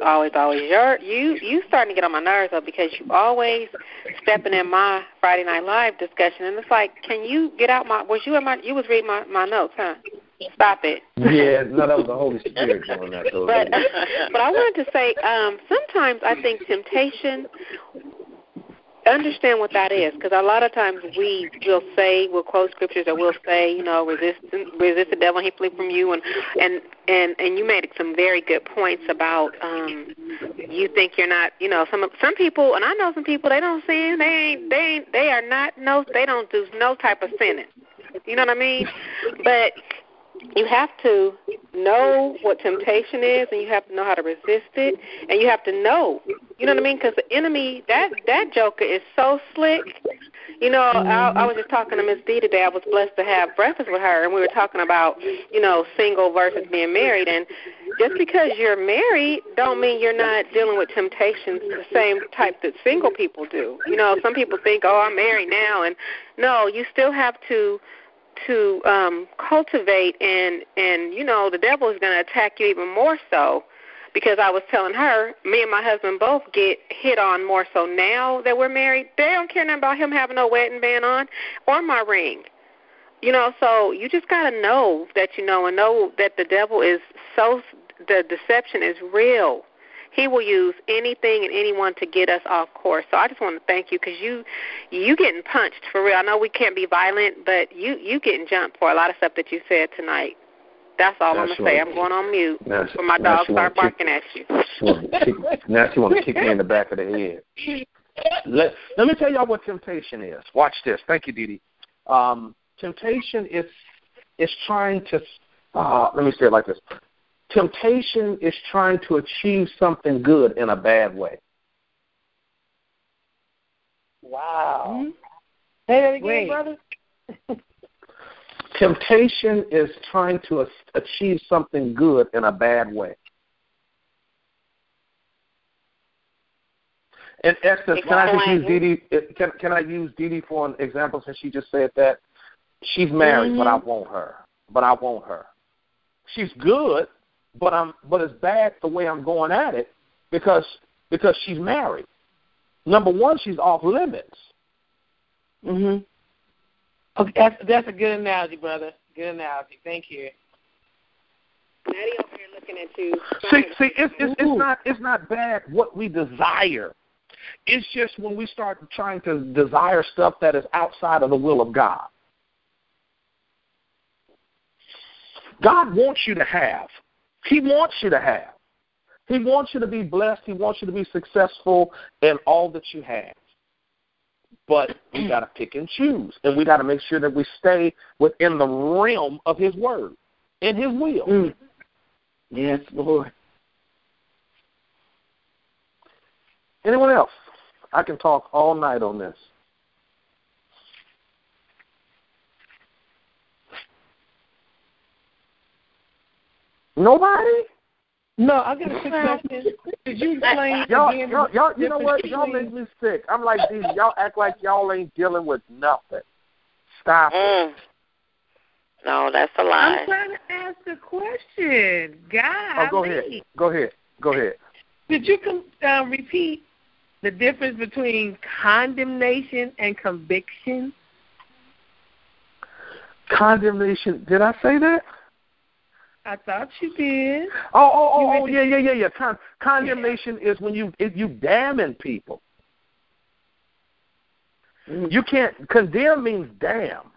you starting to get on my nerves though because you always stepping in my Friday Night Live discussion and it's like, can you get out you was reading my notes, huh? Stop it. Yeah, no, that was the Holy Spirit doing that. But I wanted to say, sometimes I think temptation. Understand what that is, because a lot of times we'll quote scriptures, or we'll say, resist the devil and he flee from you, and you made some very good points about you think you're not, some people, and I know some people, they don't sin, they don't do no type of sinning, you know what I mean? But you have to know what temptation is, and you have to know how to resist it, and you have to know, you know what I mean? Because the enemy, that joker is so slick. I was just talking to Miss D today. I was blessed to have breakfast with her, and we were talking about, single versus being married. And just because you're married don't mean you're not dealing with temptations the same type that single people do. Some people think, I'm married now, and no, you still have to cultivate and the devil is going to attack you even more so, because I was telling her, me and my husband both get hit on more so now that we're married. They don't care nothing about him having no wedding band on or my ring. So you just got to know that and know that the devil is the deception is real. He will use anything and anyone to get us off course. So I just want to thank you because you getting punched for real. I know we can't be violent, but you getting jumped for a lot of stuff that you said tonight. That's all I'm going to say. I'm going on mute before my dogs start barking at you. Now she want to kick me in the back of the head. Let me tell y'all what temptation is. Watch this. Thank you, Dee Dee. Temptation is trying to, let me say it like this. Temptation is trying to achieve something good in a bad way. Wow. Mm-hmm. Say that again, brother. Temptation is trying to achieve something good in a bad way. And Esther, can I just use Dee Dee? Can I use Dee Dee for an example since she just said that? She's married, but I want her. She's good, but it's bad the way I'm going at it because she's married. Number one, she's off limits. Mhm. Okay, that's a good analogy, brother. Good analogy. Thank you. Maddie over here looking at you. See, it's not bad what we desire. It's just when we start trying to desire stuff that is outside of the will of God. God wants you to have. He wants you to have. He wants you to be blessed. He wants you to be successful in all that you have. But we got to pick and choose, and we got to make sure that we stay within the realm of His word and His will. Mm. Yes, Lord. Anyone else? I can talk all night on this. Nobody? No, I got a quick question. Could you explain y'all, again? Y'all, you know what? Y'all make me sick. I'm like, these. Y'all act like y'all ain't dealing with nothing. Stop it. No, that's a lie. I'm trying to ask a question. God. Go ahead. Could you repeat the difference between condemnation and conviction? Condemnation. Did I say that? I thought you did. Yeah. Condemnation is when you damning people. You can't condemn means damn.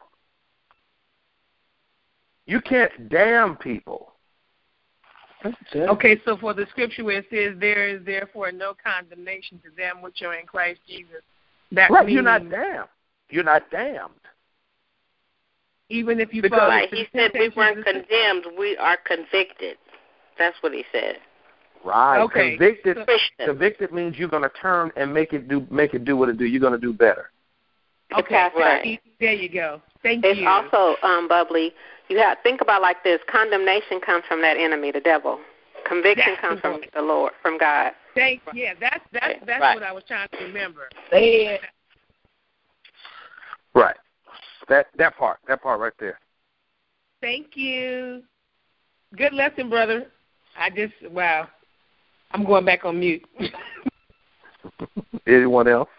You can't damn people. Okay, so for the scripture where it says there is therefore no condemnation to them which are in Christ Jesus, that right, means you're not damned. You're not damned. Even if you fall right, he said we weren't condemned, we are convicted. That's what he said. Right. Okay. Convicted means you're going to turn and make it do what it do. You're going to do better. Okay, right. There you go. Thank you. It's also, Bubbly, you have think about like this. Condemnation comes from that enemy, the devil. Conviction comes from the Lord, from God. That's right. What I was trying to remember. Right. That part right there. Thank you. Good lesson, brother. I'm going back on mute. Anyone else?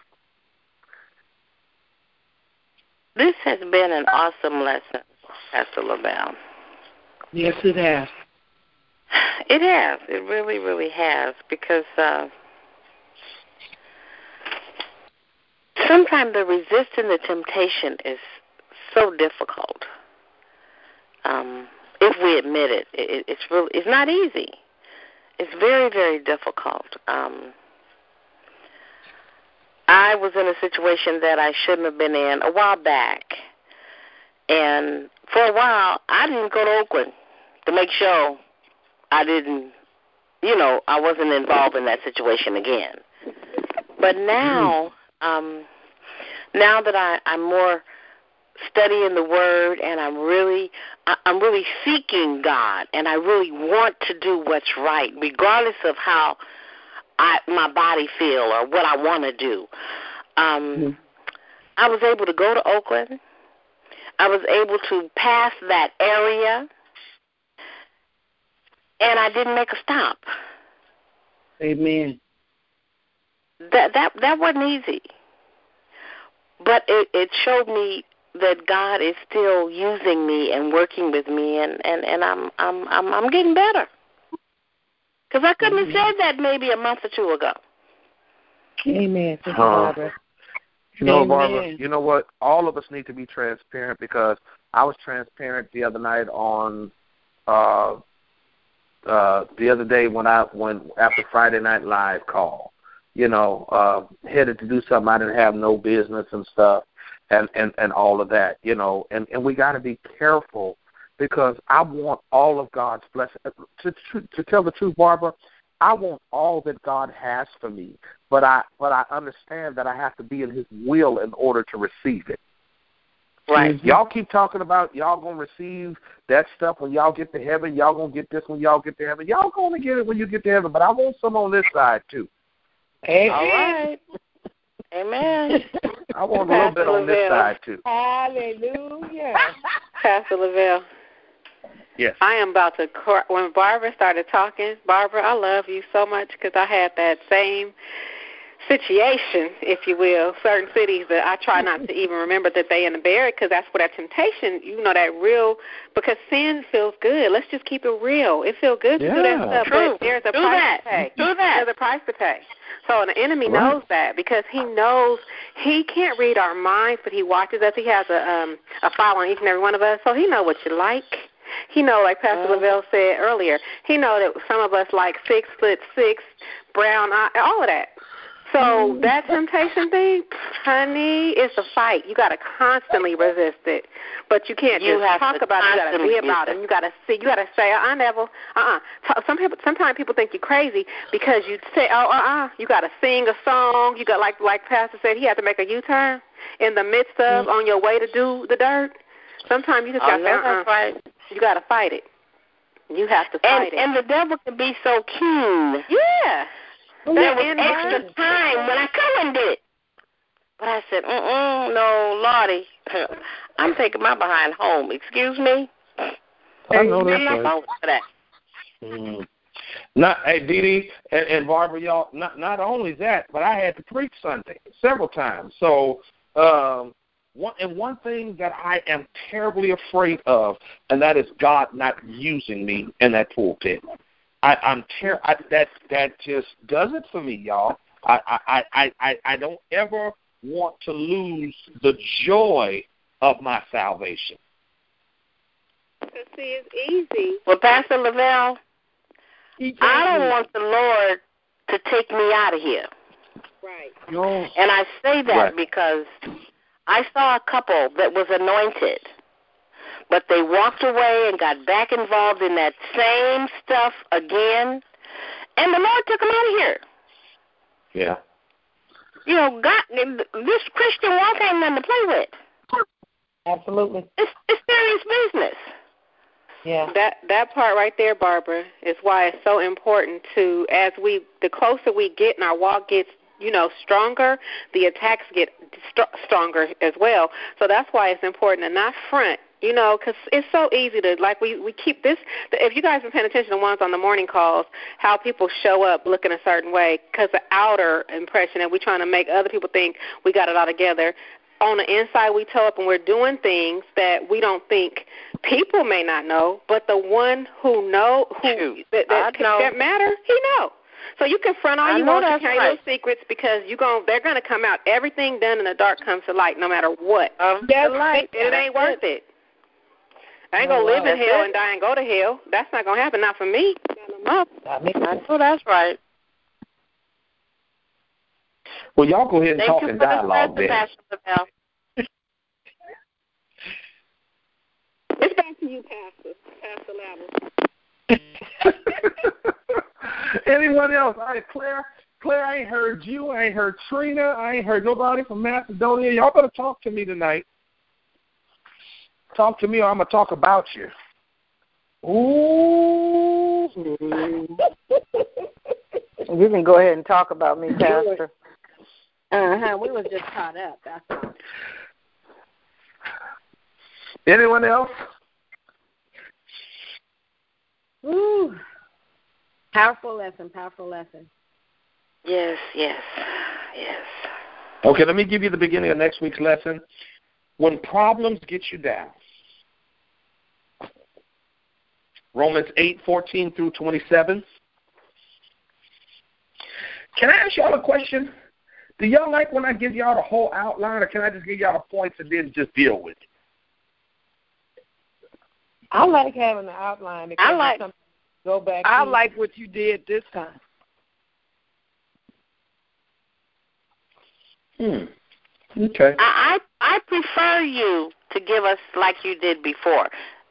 This has been an awesome lesson, Pastor LaBelle. Yes, it has. It has. It really, really has, because sometimes the resisting the temptation is so difficult. If we admit it, it's not easy. It's very, very difficult. I was in a situation that I shouldn't have been in a while back, and for a while I didn't go to Oakland to make sure I wasn't involved in that situation again. But now, now that I'm more studying the Word, and I'm really seeking God, and I really want to do what's right, regardless of how my body feel or what I want to do. I was able to go to Oakland. I was able to pass that area, and I didn't make a stop. Amen. That wasn't easy, but it showed me that God is still using me and working with me, and I'm getting better. Because I couldn't have said that maybe a month or two ago. Amen. Thank you, Barbara. Barbara, you know what? All of us need to be transparent, because I was transparent the other night on the other day when after Friday Night Live call, headed to do something I didn't have no business and stuff, and all of that, and we got to be careful, because I want all of God's blessing. To tell the truth, Barbara, I want all that God has for me, but I understand that I have to be in His will in order to receive it. Right. Mm-hmm. Y'all keep talking about y'all going to receive that stuff when y'all get to heaven. Y'all going to get this when y'all get to heaven. Y'all going to get it when you get to heaven, but I want some on this side too. Amen. All right. Amen. I want a little bit on this side, too. Hallelujah. Pastor Lavelle. Yes. I am about to cry. When Barbara started talking, Barbara, I love you so much because I had that same situation, if you will, certain cities that I try not to even remember that they in the barrack because that's where that temptation, that real, because sin feels good. Let's just keep it real. It feels good to do that stuff, True. but there's a price to pay. There's a price to pay. So the enemy knows that because he knows he can't read our minds, but he watches us. He has a file on each and every one of us, so he knows what you like. He know, like Pastor Lavelle said earlier, he know that some of us like 6'6", brown eye, all of that. So that temptation thing, honey, it's a fight. You got to constantly resist it, but you can't just talk about it. You got to be about it. You got to see. You got to say, Neville, Sometimes people think you're crazy because you say, You got to sing a song. You got like Pastor said, he had to make a U-turn in the midst of on your way to do the dirt. Sometimes you just got to say, right. You got to fight it. You have to fight it. And the devil can be so keen. Yeah. There was extra time when I come and did it. But I said, no, Lordy, I'm taking my behind home. Excuse me? I know that's I'm not voting for that. Hey, Dee Dee and Barbara, y'all, not only that, but I had to preach Sunday several times. So, one thing that I am terribly afraid of, and that is God not using me in that pulpit. That just does it for me, y'all. I don't ever want to lose the joy of my salvation. See, it's easy. Well, Pastor Lavelle, I don't want the Lord to take me out of here. Right. And I say that because I saw a couple that was anointed, but they walked away and got back involved in that same stuff again, and the Lord took them out of here. Yeah. God, this Christian walk ain't nothing to play with. Absolutely. It's serious business. Yeah. That part right there, Barbara, is why it's so important to, the closer we get and our walk gets, stronger, the attacks get stronger as well. So that's why it's important to not front, because it's so easy to, like, we keep this. If you guys have been paying attention to ones on the morning calls, how people show up looking a certain way because the outer impression, and we're trying to make other people think we got it all together. On the inside, we toe up and we're doing things that we don't think people may not know, but the one who that matter, he know. So you can front all you want, you carry those secrets because they're going to come out. Everything done in the dark comes to light no matter what. It ain't worth it. I ain't going to live in hell and die and go to hell. That's not going to happen, not for me. I know that's right. Well, y'all go ahead and talk in dialogue then. It's back to you, Pastor Lavelle. Anyone else? Claire, I ain't heard you. I ain't heard Trina. I ain't heard nobody from Macedonia. Y'all better talk to me tonight. Talk to me or I'm going to talk about you. Ooh. You can go ahead and talk about me, Pastor. We was just caught up. That's all. Anyone else? Ooh. Powerful lesson. Yes. Okay, let me give you the beginning of next week's lesson. When problems get you down. Romans 8:14 through 27. Can I ask y'all a question? Do y'all like when I give y'all the whole outline, or can I just give y'all the points and then just deal with it? I like having the outline because go back. I like what you did this time. Okay. I prefer you to give us like you did before.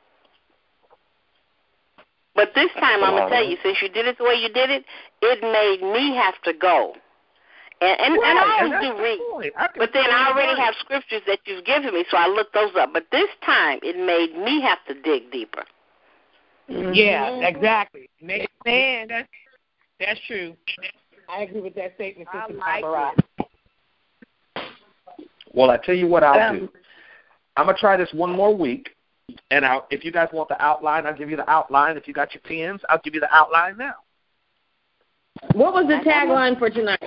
But this time, I'm going to tell you, since you did it the way you did it, it made me have to go. And I always do read. But then I already have scriptures that you've given me, so I looked those up. But this time, it made me have to dig deeper. Yeah, exactly. Man, that's true. I agree with that statement, Sister like Barbara. Well, I tell you what I'll do. I'm going to try this one more week, and if you guys want the outline, I'll give you the outline. If you got your pens, I'll give you the outline now. What was the tagline for tonight?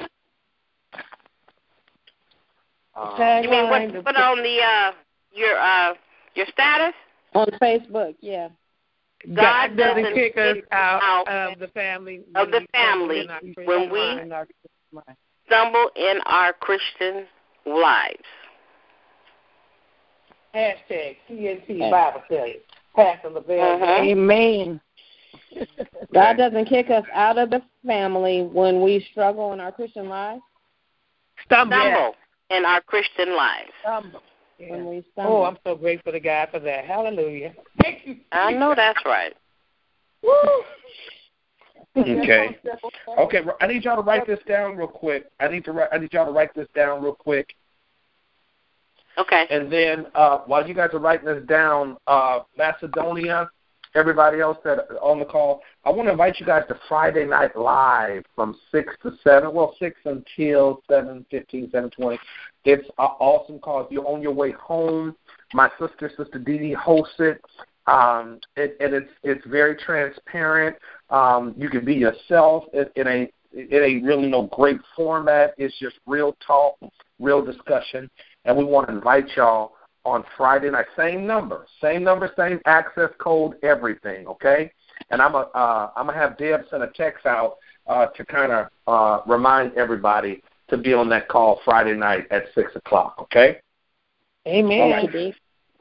You mean what you put on the your status? On Facebook, yeah. God doesn't kick us out of the family. When we stumble in our Christian lives. Hashtag TNT Bible study. Pastor LaBelle. Amen. God doesn't kick us out of the family when we struggle in our Christian lives. Stumble in our Christian lives. When we stumble. Oh, I'm so grateful to God for that. Hallelujah. Thank you. I know that's right. Woo. Okay. Okay, I need y'all to write this down real quick. I need y'all to write this down real quick. Okay. And then while you guys are writing this down, Macedonia, everybody else that on the call, I want to invite you guys to Friday Night Live from 6 to 7. Well, 6 until 7:15, 7:20. It's an awesome call. If you're on your way home, my Sister Dee Dee hosts it. And it's very transparent. You can be yourself. It ain't really no great format. It's just real talk, real discussion. And we want to invite y'all on Friday night. Same number, same access code, everything. Okay. And I'm gonna have Deb send a text out to kind of remind everybody to be on that call Friday night at 6 o'clock. Okay. Amen. Right.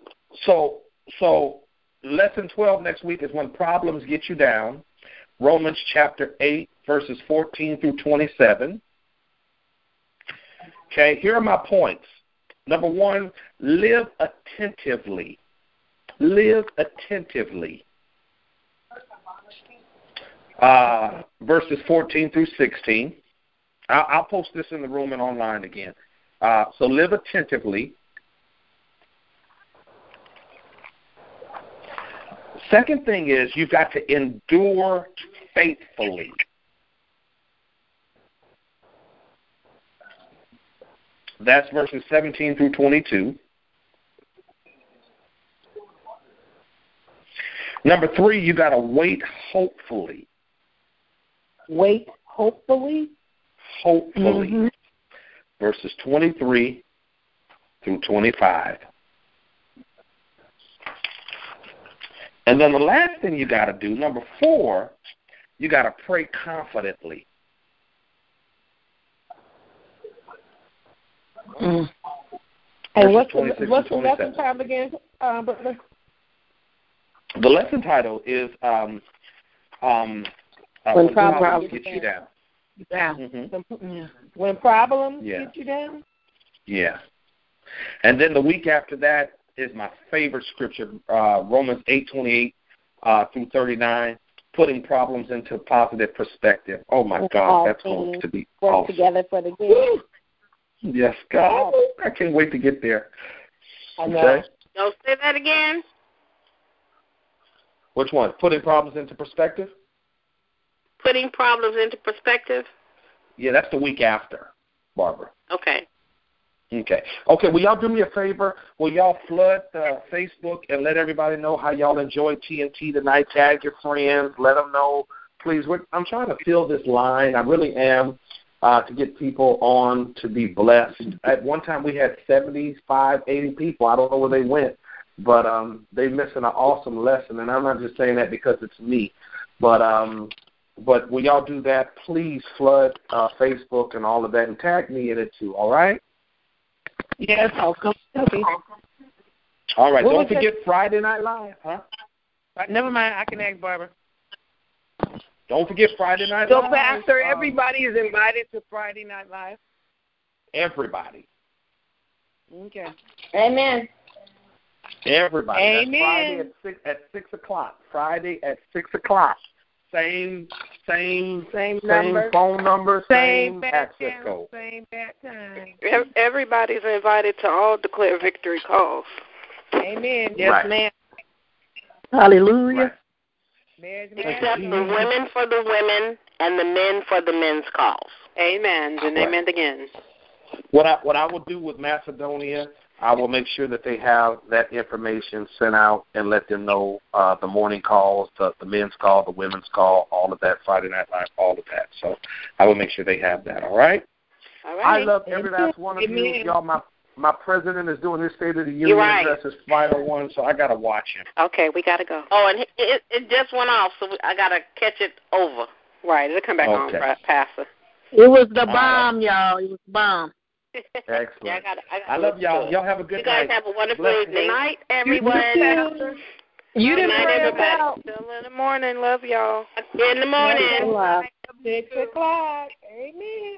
So lesson 12 next week is when problems get you down. Romans chapter 8, verses 14 through 27. Okay, here are my points. Number 1, live attentively. Live attentively. Verses 14 through 16. I'll post this in the room and online again. So live attentively. Second thing is you've got to endure faithfully. That's verses 17 through 22. Number 3, you got to wait hopefully. Wait hopefully? Hopefully. Mm-hmm. Verses 23 through 25. And then the last thing you got to do, number 4, you got to pray confidently. Mm. And what's the lesson title again, brother? The lesson title is When Problems Get You Down. Yeah. Mm-hmm. When Problems Get You Down? Yeah. And then the week after that is my favorite scripture, Romans 8:28 through 39, putting problems into positive perspective. Oh, my God, that's going to be work awesome. Together for the good. Yes, God. I can't wait to get there. I know. Okay? Don't say that again. Which one? Putting problems into perspective? Putting problems into perspective? Yeah, that's the week after, Barbara. Okay. Okay. Will y'all do me a favor? Will y'all flood Facebook and let everybody know how y'all enjoyed TNT tonight? Tag your friends. Let them know. Please, I'm trying to fill this line. I really am, to get people on to be blessed. At one time we had 75, 80 people. I don't know where they went, but they're missing an awesome lesson. And I'm not just saying that because it's me. But will y'all do that? Please flood Facebook and all of that and tag me in it too, all right? Yes, okay. All right, don't forget Friday Night Live, huh? Never mind, I can ask Barbara. Don't forget Friday Night Live. So, Pastor, everybody is invited to Friday Night Live? Everybody. Okay. Amen. Everybody. Amen. That's Friday at 6 o'clock. Friday at 6 o'clock. Same number, phone number, same access code. Same bad time. Everybody's invited to all Declare Victory calls. Amen. Yes, ma'am. Hallelujah. Right. Except for Women for the Women And the men for the men's calls. Amen. And amen again. What I will do with Macedonia, I will make sure that they have that information sent out and let them know the morning calls, the men's call, the women's call, all of that, Friday Night Live, all of that. So I will make sure they have that, all right? All right. I love every last one of you. Y'all, my president is doing his State of the Union address, his final one, so I got to watch him. Okay, we got to go. Oh, and it just went off, so I got to catch it over. Right, it'll come back on, Pastor. It was the bomb, y'all. It was the bomb. Excellent. Yeah, I love y'all. Y'all have a good night. You guys have a wonderful evening. Good night, everyone. You didn't night, everybody. Still in the morning. Love y'all. In the morning. 6 o'clock. Amen.